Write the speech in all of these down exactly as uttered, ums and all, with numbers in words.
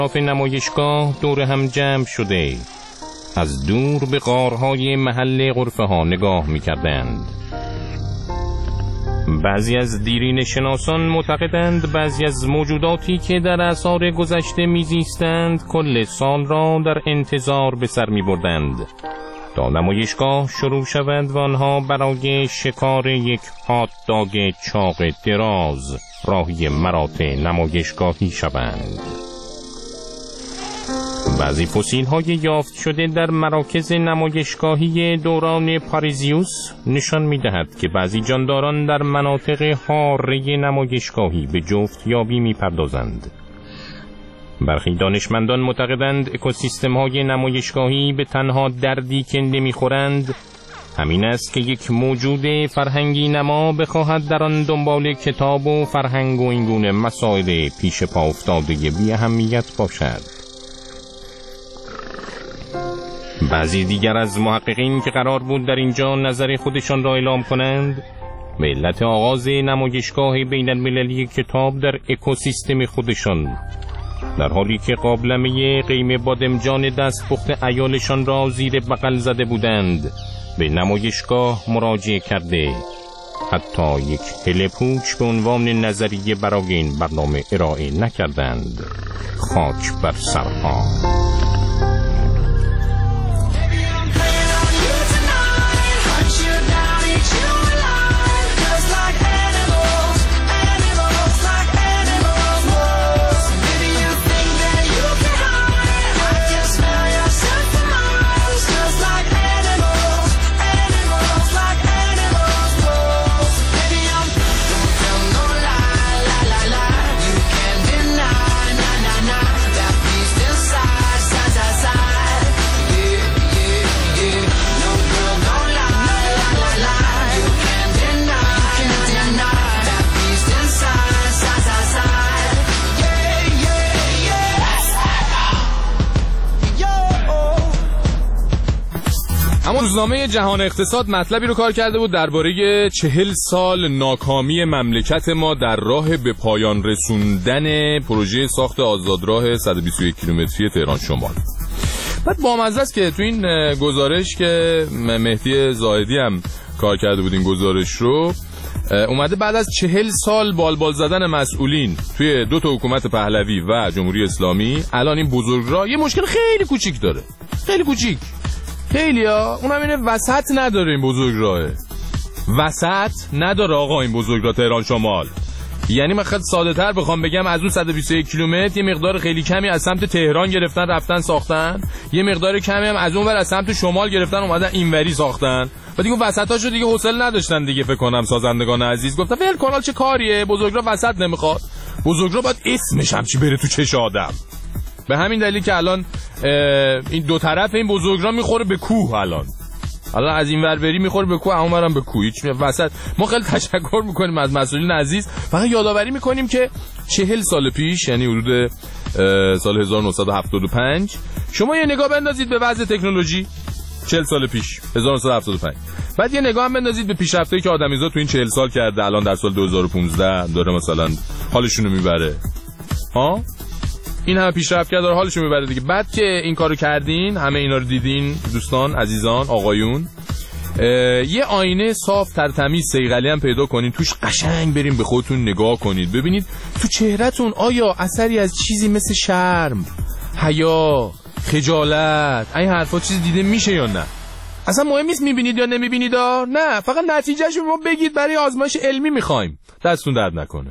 اطراف نمایشگاه دور هم جمع شده از دور به غارهای محل غرفه ها نگاه می کردند. بعضی از دیرین شناسان معتقدند بعضی از موجوداتی که در اعصار گذشته میزیستند کل سال را در انتظار به سر می بردند تا نمایشگاه شروع شود و آنها برای شکار یک هات داگ چاق دراز راهی مراتع نمایشگاهی شوند. بعضی فسیل های یافت شده در مراکز نمایشگاهی دوران پاریزیوس نشان می دهد که بعضی جانداران در مناطق حاره نمایشگاهی به جفت یابی می پردازند. برخی دانشمندان معتقدند اکوسیستم های نمایشگاهی به تنها دردی که نمی خورند همین است که یک موجود فرهنگی نما بخواهد در آن دنبال کتاب و فرهنگ و اینگونه مسائل پیش پا افتاده بی اهمیت باشد. بعضی دیگر از محققین که قرار بود در اینجا نظر خودشان را اعلام کنند به علت آغاز نمایشگاه بین المللی کتاب در اکوسیستم خودشان در حالی که قابلمه قیم بادمجان دستپخت عیالشان را زیر بغل زده بودند به نمایشگاه مراجعه کرده حتی یک هله‌پوچ به عنوان نظریه برای این برنامه ارائه نکردند. خاک بر سرها. روزنامه جهان اقتصاد مطلبی رو کار کرده بود درباره چهل سال ناکامی مملکت ما در راه به پایان رسوندن پروژه ساخت آزادراه صد و بیست و یک کیلومتری تهران شمال. بعد بامزه است که تو این گزارش که مهدی زاهدی هم کار کرده بود این گزارش رو اومده بعد از چهل سال بالبال زدن مسئولین توی دو تا حکومت پهلوی و جمهوری اسلامی الان این بزرگراه یه مشکل خیلی کوچیک داره، خیلی کوچیک، خیلی ها اونم اینه وسط نداره. این بزرگراهه وسط نداره آقا. این بزرگراه تهران شمال یعنی من خیلی ساده تر بخوام بگم از اون صد و بیست و یک کیلومتر یه مقدار خیلی کمی از سمت تهران گرفتن رفتن ساختن، یه مقدار کمی هم از اون ور از سمت شمال گرفتن اومدن اینوری ساختن و دیگه وسطاشو دیگه حوصله نداشتن دیگه. فکر کنم سازندگان عزیز گفتن ول کانال چه کاریه، بزرگراه وسط نمیخواد، بزرگراه باید اسمش هم چی بره تو چش آدم. به همین دلیل که الان این دو طرف این بزرگراه میخوره به کوه، الان الان از این ور بری میخوره به کوه، اونورم به کوه، هیچ وسط. ما خیلی تشکر میکنیم از مسئولین عزیز. فقط یادآوری میکنیم که چهل سال پیش یعنی حدود سال هزار و نهصد و هفتاد و پنج شما یه نگاه بندازید به وضع تکنولوژی چهل سال پیش هزار و نهصد و هفتاد و پنج، بعد یه نگاه هم بندازید به پیشرفتایی که آدمیزاد تو این چهل سال کرده الان در سال دو هزار و پانزده داره مثلا حالشون رو میبره. ها این همه پیشرفت کرده داره حالشون میبره دیگه. بعد که این کارو کردین همه اینا رو دیدین دوستان عزیزان آقایون، یه آینه صاف ترتمیز صیقلی هم پیدا کنین توش قشنگ بریم به خودتون نگاه کنید ببینید تو چهرهتون آیا اثری از چیزی مثل شرم، حیا، خجالت این حرفا چیزی دیده میشه یا نه. اصلا مهم نیست میبینید یا نمیبینید، نه فقط نتیجهش رو ما بگید، برای آزمایش علمی میخوایم. دستتون درد نکنه.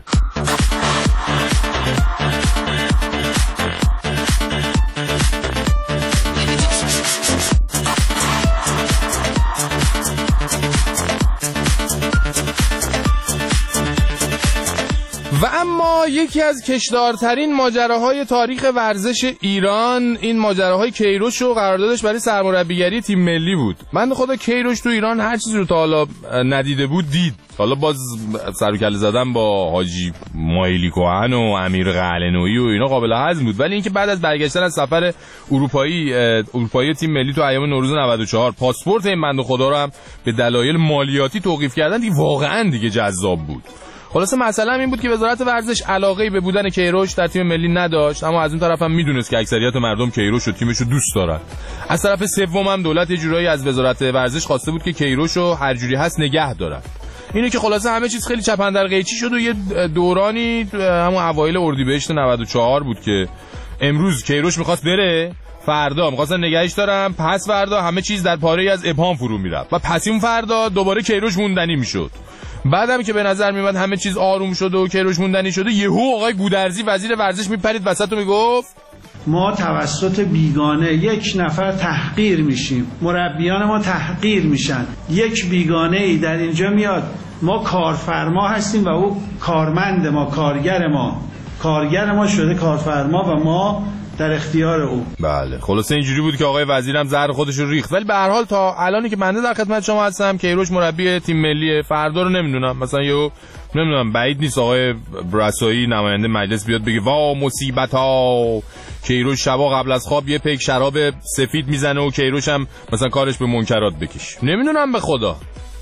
و اما یکی از کشدارترین ماجراهای تاریخ ورزش ایران این ماجراهای کیروش و قراردادش برای سرمربیگری تیم ملی بود. من خدا کیروش تو ایران هر چیزی رو تا حالا ندیده بود دید. حالا باز سر و کله زدن با حاجی مایلی کوهن و امیر قلعه‌نویی و اینا قابل هضم بود، ولی اینکه بعد از برگشتن از سفر اروپایی اروپایی تیم ملی تو ایام نوروز نود و چهار پاسپورت این بنده خدا رو هم به دلایل مالیاتی توقیف کردن دیگه واقعا دیگه جذاب بود. خلاصه مسئله این بود که وزارت ورزش علاقه‌ای به بودن کیروش در تیم ملی نداشت، اما از اون طرف هم میدونست که اکثریت مردم کیروش و تیمشو دوست دارن. از طرف سوم هم دولت یه جورایی از وزارت ورزش خواسته بود که کیروشو هر جوری هست نگه دارن. اینه که خلاصه همه چیز خیلی چپندر قیچی شد و یه دورانی همون اوایل اردیبهشت نود و چهار بود که امروز کیروش می‌خواست بره، فردا می‌خواستن نگهش دارن، پس فردا همه چیز در پاره‌ای از ابهام فرو میرفت و پس اون فردا دوباره کیروش موندنی میشد. بعدم که به نظر میاد همه چیز آروم شد و کیروش موندنی شده، یهو آقای گودرزی وزیر ورزش میپرید وسط و میگفت ما توسط بیگانه یک نفر تحقیر میشیم، مربیان ما تحقیر میشن. یک بیگانه ای در اینجا میاد، ما کارفرما هستیم و او کارمند ما، کارگر ما کارگر ما شده کارفرما و ما در اختیار او. بله خلاصه اینجوری بود که آقای وزیرم زهر خودش رو ریخت. ولی به هر حال تا الانی که بنده در خدمت شما هستم کیروش مربی تیم ملی، فردا رو نمیدونم، مثلا یهو نمیدونم بعید نیست آقای برسایی نماینده مجلس بیاد بگه وا مصیبت ها، کیروش شبا قبل از خواب یه پیک شراب سفید میزنه و کیروش هم مثلا کارش به منکرات بکش. نمیدونم به خدا.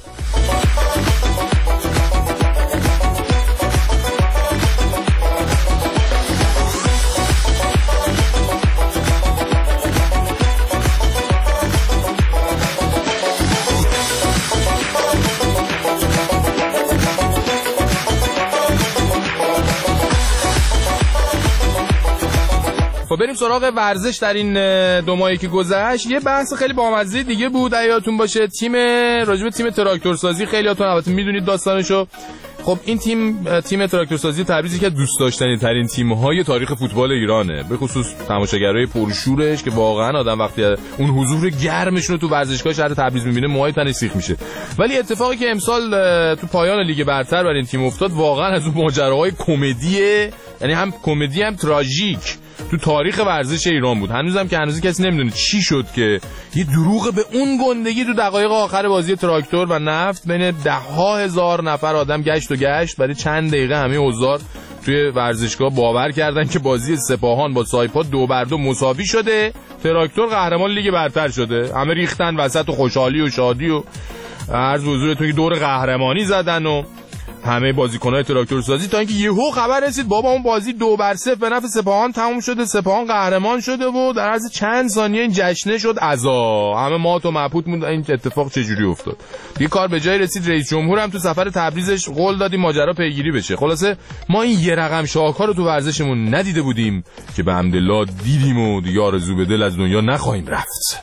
خب بریم سراغ ورزش. در این دو ماهی که گذشت یه بحث خیلی بامزه دیگه بود، یادتون باشه تیم راجب تیم تراکتورسازی، خیلیاتون البته میدونید داستانشو. خب این تیم تیم تراکتورسازی تبریز یکی از دوست داشتنی ترین تیم‌های تاریخ فوتبال ایرانه، به خصوص تماشاگرای پرشورش که واقعا آدم وقتی اون حضور گرمشون رو تو ورزشگاه شهر تبریز می‌بینه موهای تنش سیخ میشه. ولی اتفاقی که امسال تو پایان لیگ برتر برای این تیم افتاد واقعا از اون ماجراهای کمدیه، یعنی هم کمدی هم تراژیک تو تاریخ ورزش ایران بود. هنوزم که هنوز کسی نمیدونه چی شد که یه دروغ به اون گندگی تو دقایق آخر بازی تراکتور و نفت بین ده ها هزار نفر آدم گشت و گشت برای چند دقیقه همه حضار توی ورزشگاه باور کردن که بازی سپاهان با سایپا دو بر دو مساوی شده، تراکتور قهرمان لیگ برتر شده. همه ریختن وسط و خوشحالی و شادی و عرض حضورتون که دور قهرمانی زدن و همه بازیکن‌های تراکتورسازی، تا اینکه یهو خبر رسید بابا اون بازی دو بر صفر به نفع سپاهان تموم شده، سپاهان قهرمان شده و در عرض چند ثانیه این جشنه شد عزا، همه مات و مبهوت موند این اتفاق چجوری افتاد. دیگه کار به جای رسید، رئیس جمهور هم تو سفر تبریزش قول دادی ماجرا پیگیری بشه. خلاصه ما این یه رقم شاهکار رو تو ورزشمون ندیده بودیم که به حمدالله دیدیم و دیگه آرزو به دل از دنیا نخواهیم رفت.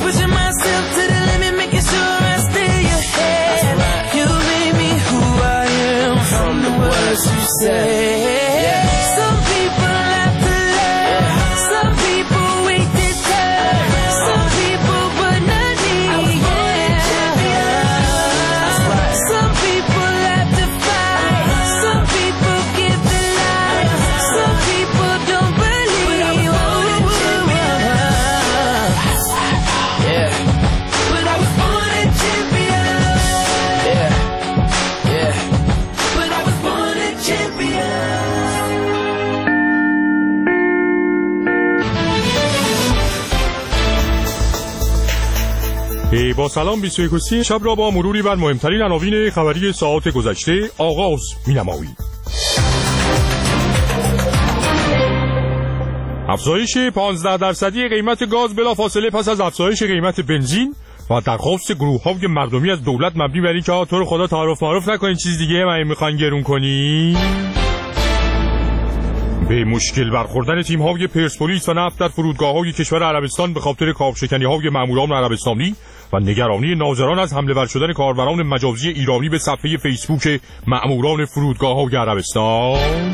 You say yeah. Some people have to love, some people wait to turn, some people but not me. Yeah. Some people have to fight, some people give the life, some people don't believe. Yeah. But I was born a champion. Yeah. Yeah. But I was born a champion. با سلام بیست و یک و سی شب را با مروری بر مهمترین عناوین خبری ساعات گذشته آغاز می‌نماییم. افزایش پانزده درصدی قیمت گاز بلافاصله پس از افزایش قیمت بنزین و درخواست گروه‌های مردمی از دولت مبنی بر اینکه تو رو خدا تعارف معرف نکنین چیز دیگه من میخوان گرون کنی. به مشکل برخوردن تیم‌های پرسپولیس و نفت در فرودگاه‌های کشور عربستان به خاطر کاوشکنی‌های ماموران عربستانی و نگرانی ناظران از حمله ور شدن کاربران مجازی ایرانی به صفحه فیسبوک ماموران فرودگاه‌های عربستان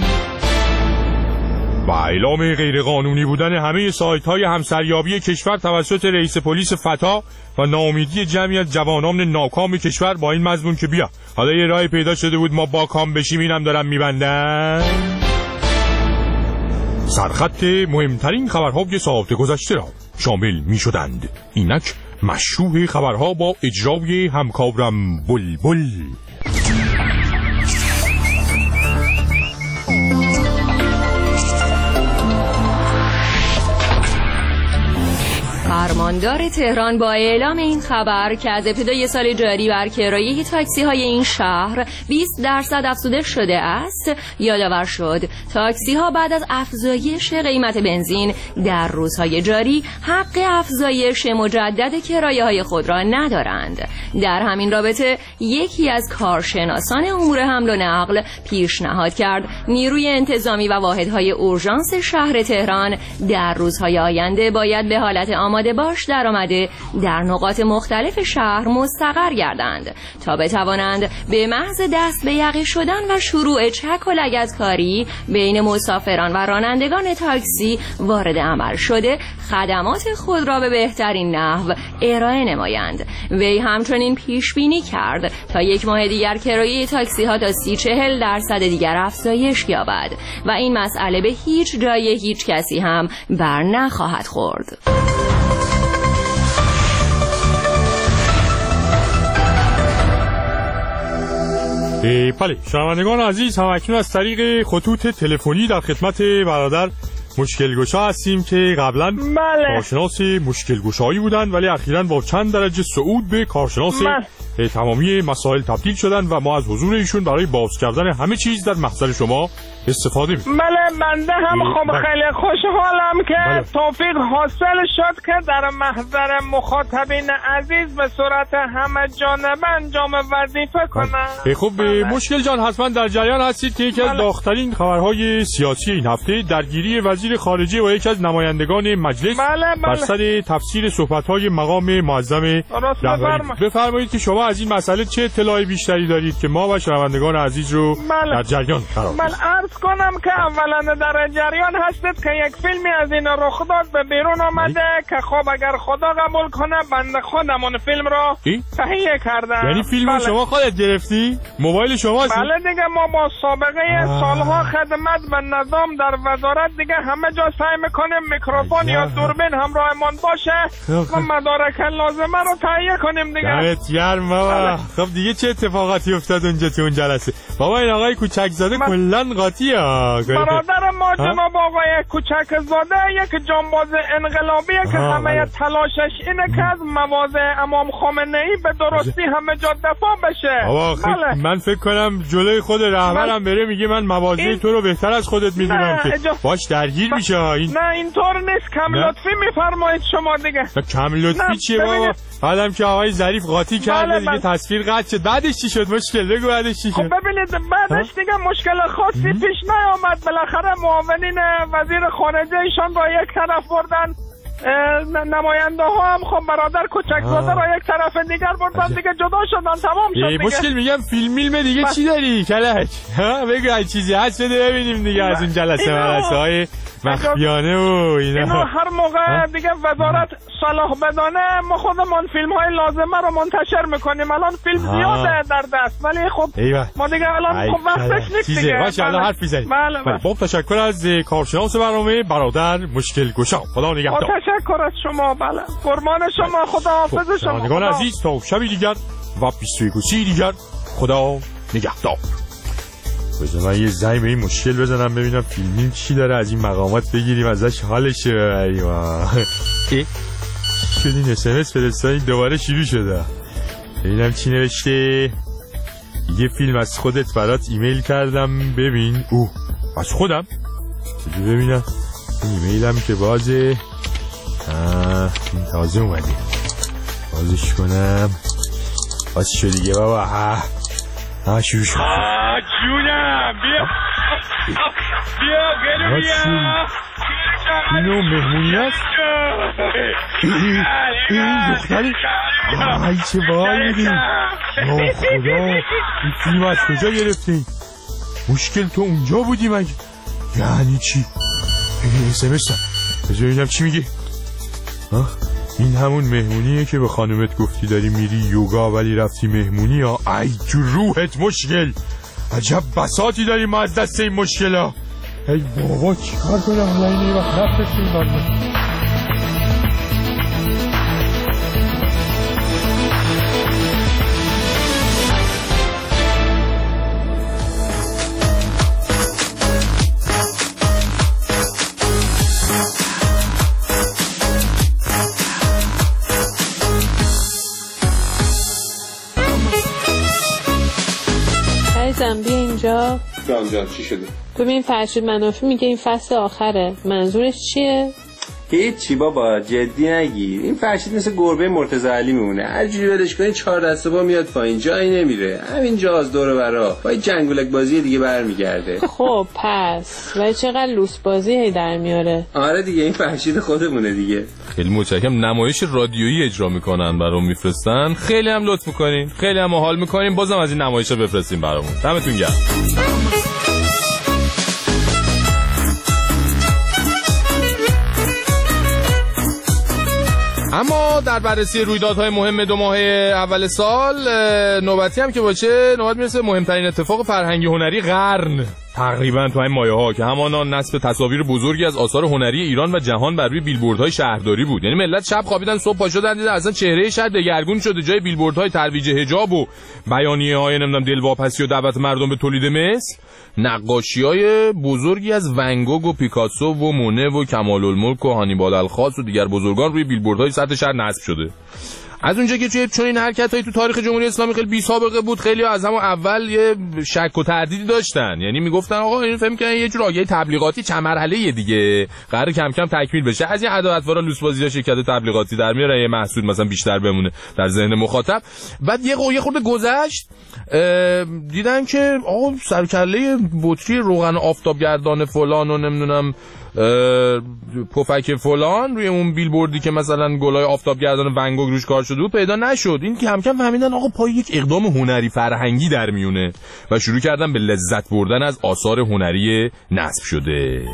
و اعلام غیرقانونی بودن همه سایت‌های همسریابی کشور توسط رئیس پلیس فتا و ناامیدی جمعی از جوانان ناکام کشور با این مضمون که بیا حالا یه راهی پیدا شده بود ما با کام بشیم، اینم دارن میبندن. سرخط مهمترین خبرهای ساعت گذشته را شامل می شدند. اینک مشروع خبرها با اجرای همکارم بلبل. فرماندار تهران با اعلام این خبر که از ابتدای سال جاری بر کرایه تاکسی های این شهر بیست درصد افزوده شده است، یادآور شد تاکسی ها بعد از افزایش قیمت بنزین در روزهای جاری حق افزایش مجدد کرایه های خود را ندارند. در همین رابطه یکی از کارشناسان امور حمل و نقل پیشنهاد کرد نیروی انتظامی و واحدهای اورژانس شهر تهران در روزهای آینده باید به حالت آماده باش در آمده در نقاط مختلف شهر مستقر گردند تا بتوانند به محض دست به یقه شدن و شروع چک و لگدکاری بین مسافران و رانندگان تاکسی وارد عمل شده خدمات خود را به بهترین نحو ارائه نمایند. وی همچنین پیش بینی کرد تا یک ماه دیگر کرایه تاکسی ها تا سی چهل درصد دیگر افزایش یابد و این مسئله به هیچ جای هیچ کسی هم بر نخواهد خورد. بله شنوندگان عزیز، هم اکنون از طریق خطوط تلفنی در خدمت برادر مشکلگشا هستیم که قبلا بله. کارشناس مشکلگشایی بودن ولی اخیراً با چند درجه صعود به کارشناس بله. تمامی مسائل تبدیل شدن و ما از حضور ایشون برای باز کردن همه چیز در محضر شما استفاده می‌کنیم. بله بنده هم خب خیلی خوشحالم که بله. توفیق حاصل شد که در محضر مخاطبین عزیز به صورت همه جانبه انجام وظیفه کنم. بله. خب بله. مشکل جان حتما در جریان هستید که یکی از بله. داغ‌ترین خبرهای سیاسی این هفته درگیری وزیر خارجه و یکی از نمایندگان مجلس بله بله. بر سر تفسیر صحبت‌های مقام معظم رهبری. بفرمایید که شما از این مسئله چه اطلاعی بیشتری دارید که ما و شنوندگان عزیز رو بله. در جریان قرار بدیم. بله عرض کنم که اولا در جریان هستید که یک فیلمی از این رخ داد به بیرون آمده ای؟ که خب اگر خدا قبول کنه بنده خودم اون فیلم رو تهیه کردم. یعنی فیلم بله. شما خودت گرفتی؟ موبایل شما هست؟ بله دیگه ما با سابقه آه. سالها خدمت به نظام در وزارت دیگه همه جا سعی میکنیم میکروفون یا دوربین همراهمان باشه و مدارک لازمه رو تهیه کنیم دیگه. دمت گرم بابا. خب دیگه چه اتفاقاتی افتاد اونجا تو اون جلسه؟ بابا این آقای کوچک زاده من... کلا قاطیه. برادر ما جناب آقای کوچک زاده یک جانباز انقلابیه که همه تلاشش اینه که از مواضع امام خامنه ای به درستی همه جا دفاع بشه. بابا بله. من فکر کنم جلوی خود رهبرم بره میگه من مواضع این... تو رو بهتر از خودت میدونم که اجا... باش درگیر میشه. این نه اینطور نیست. کم لطفی میفرمایید شما دیگه. کم لطفی چیه بابا؟ بعدم که آقای ظریف قاطی کرده بله دیگه بله. تصویر قطع شد. بعدش چی شد؟ مشکل بگو بعدش چی شد؟ خب ببینید بعدش دیگه مشکل خاصی پیش نیامد. بالاخره معاونین وزیر خارجه ایشان را یک طرف بردن، نماینده ها هم خب برادر کوچک زاده را یک طرف دیگر بردن دیگه جدا شدن تمام شد دیگه. مشکل میگم فیلم میلم دیگه چی داری کلک؟ ها بگو هر چیزی هست بده ببینیم دیگه از این جلسه جلسه های مخفیانه و اینا. اینو هر موقع دیگه وزارت صلاح بدانه ما خودمون فیلم های لازمه رو منتشر میکنیم. الان فیلم زیاده در دست ولی خب ما دیگه الان خب وقتش نیست دیگه. باشه الان حرف میزنیم. بله خب تشکر از کارشناس برنامه برادر مشکل گشا. خدا نگهدار. تشکر از شما. بله قربان شما. خدا حافظ شما. شنوندگان عزیز تا شبی دیگر و بیست و یک دیگر خدا نگهدار. بذار من یه زنگ به این مشکل بزنم ببینم فیلمیم چی داره از این مقامات بگیریم ازش حالش ایوا. شد این اس ام اس فرستادن دوباره شروع شده. ببینم چی نوشته. یه فیلم از خودت برات ایمیل کردم ببین. اوه از خودم ببینم ایمیلم که بازه. آه این تازه اومده بازش کنم. باز شد دیگه بابا. ها ها شروع شد. آه جونم بیا بیا گلو بیا. اینو مهمونی هست. این دختری آی چه بال میدیم. یا خدا این فیلم از کجا گرفتی؟ مشکل تو اونجا بودی مگه؟ یعنی چی؟ اس ام اس بذار ببینم چی میگه. این همون مهمونیه که به خانومت گفتی داری میری یوگا ولی رفتی مهمونی. ها ای تو روحت مشکل. عجب بساطی داری ما از دست این مشکل ها. ای بابا چی کار کنم حالا این ای وقت نفتش این بانده. اینجا؟ جان جان چی شده؟ ببین فرشید منافی میگه این فصل آخره، منظورش چیه؟ هیچی بابا، جدی نگیر. این فرشید مثل گربه مرتضی علی میمونه، هر جوری ولش کنی چهار دست پا میاد پایین، جایی نمیره، همینجا از دور و برا با جنگولک بازی دیگه برمیگرده. خب پس ولی چقدر لوس بازی هی در میاره. آره دیگه این فرشید خودمونه دیگه. خیلی متشکرم. نمایش رادیویی اجرا میکنن برام میفرستن، خیلی هم لطف میکنین، خیلی هم حال میکنین. بازم از این نمایشا بفرستین برامون. دمتون گرم. اما در بررسی رویدادهای مهم دو ماه اول سال، نوبتی هم که باشه، نوبت میرسه مهمترین اتفاق فرهنگی هنری قرن تقریبا تو این مایه ها که همانا نصب تصاویر بزرگی از آثار هنری ایران و جهان بر روی بیلبوردهای شهرداری بود. یعنی ملت شب خوابیدن صبح پا شدن دیدن اصلا چهره شهر دگرگون شده، جای بیلبوردهای ترویج حجاب و بیانیه‌های نمیدونم دلواپسی و دعوت مردم به تولید مثل، نقاشی‌های بزرگی از ونگوگ و پیکاسو و مونه و کمال الملک و هانیبال الخاص و دیگر بزرگان روی بیلبوردهای سطح شهر نصب شده. از اونجا که توی چنین حرکتایی تو تاریخ جمهوری اسلامی خیلی بی سابقه بود، خیلی از همون اول یه شک و تردیدی داشتن. یعنی میگفتن آقا این فهم کنن یه جور آگهی تبلیغاتی چند مرحله‌ای دیگه قرار کم کم تکمیل بشه، از این عداوت‌وارا لوسبازی‌ها شرکت تبلیغاتی در میاره یه محصول مثلا بیشتر بمونه در ذهن مخاطب. بعد یه قویه خورده گذشت، دیدن که آقا سرکله بطری روغن آفتابگردان فلان و نمیدونم پفک فلان روی اون بیلبوردی که مثلا گلای آفتابگردان ونگوگ روش کار شده بود پیدا نشد. این که کم کم فهمیدن آقا پای یک اقدام هنری فرهنگی در میونه و شروع کردن به لذت بردن از آثار هنری نصب شده.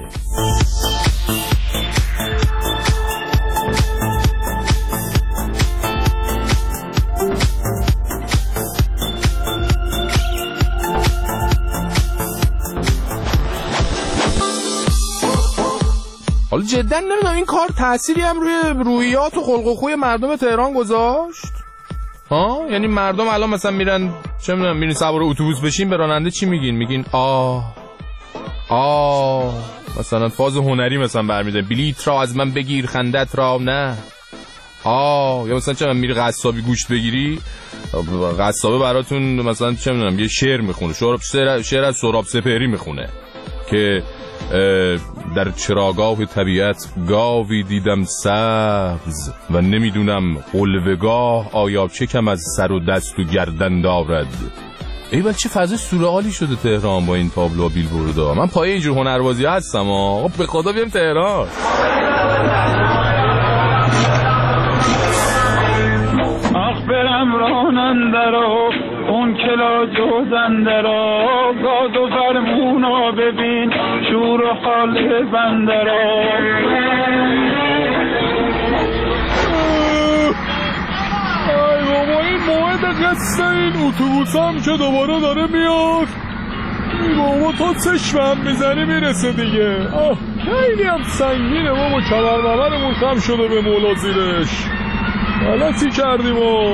حالا جدا نمیدونم این کار تأثیری هم روی روحیات و خلق و خوی مردم تهران گذاشت؟ ها؟ یعنی مردم الان مثلا میرن چه میدونم میرین سوار اتوبوس بشین به راننده چی میگین؟ میگین آه آه مثلا فاز هنری مثلا برمیدن بلیت را از من بگیر خندت را نه آه، یا مثلا چه میری قصابی گوشت بگیری قصابه براتون مثلا چه میدونم یه شعر میخونه، شعر شعر از سهراب سپهری میخونه که در چراگاه طبیعت گاوی دیدم سبز و نمیدونم قلوه‌گاه آیا چه کم از سر و دست و گردن دارد. ای بل چه فضای سورئالی شده تهران با این تابلو و بیلبوردها. من پای اینجور هنربازی هستم آقا، به خدا بیام تهران. آخ برم راننده رو اون کلا جوزنده را گاز و فرمونا ببین شور و حال بنده را. ای بابا این موعد قصه این اتوبوس هم که دوباره داره میاد. ای بابا تا چشم هم میزنی میرسه دیگه. آه خیلی هم سنگینه بابا، کمر ممرمون خم شده به مولا زیرش. غلطی کردیم و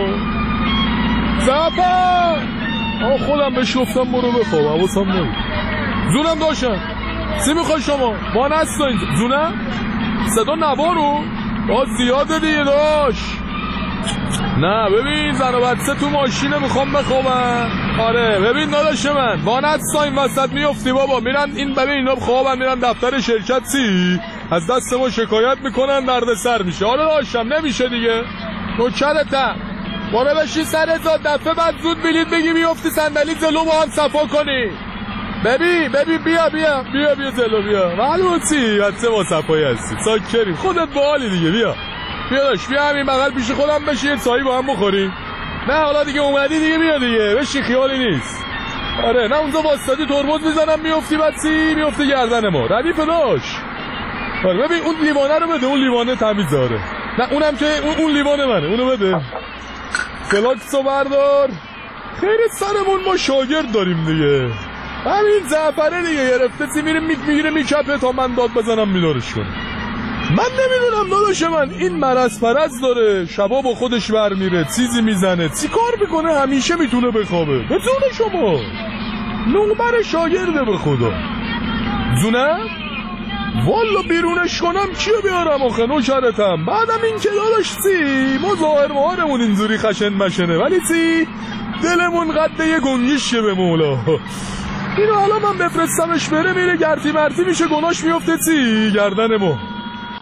زفر آه خودم بهش گفتم برو بخواب حواسم نبود. زونم داشتم چی میخوای شما؟ با نست دارید زونم؟ صدا نوارو؟ باز زیاده دیگه داشت. نه ببین زن و بچه تو ماشینه میخوام بخوابم. آره ببین داداش من با نست این وسط میفتی بابا، میرن این ببین اینا خوابن میرن دفتر شرکت سی از دست ما شکایت میکنن درد سر میشه. آره داشتم نمیشه دیگه نوکرتم باره بشی سر زاد دفعه بعد زود بلیت بگی میفتی صندلی جلو با هم صفا کنی. ببین ببین بیا بیا بیا بیا جلو بیا معلومه چی بچه با صفایی هستی ساکریم خودت باحالی دیگه. بیا بیا داشت بیا همین بغل پیش خودم بشی یه چایی با هم بخوریم. نه حالا دیگه اومدی دیگه بیا دیگه بشی خیالی نیست. آره نه اونجا واسطادی ترمز میزنم میفتی بچی میفتی گردن ما ردیف داشت. آره ببین اون لیوانه رو بده، اون لیوانه تمیز داره. نه اونم که اون, اون لیوانه منه اونو بده. فلاکسو بردار. خیلی سرمون ما شاگرد داریم دیگه. همین زعفره دیگه گرفته سی میره میگیره میکپه تا من داد بزنم میدارش کنه. من نمیدونم داداش من این مرض پرز داره شبا با خودش برمیره چیزی میزنه چی کار میکنه همیشه میتونه بخوابه. به جون شما نوبر شاگرده به خدا. زونه؟ والا بیرونش کنم کیو بیارم آخه نوکرتم. بعدم این که داداش سی ما ظاهر مهارمون اینجوری خشن مشنه ولی سی دلمون قد یه گنگیشه به مولا. اینو الان من بفرستمش بره میره گرتی مرتی میشه گناش میفته سی گردنمو.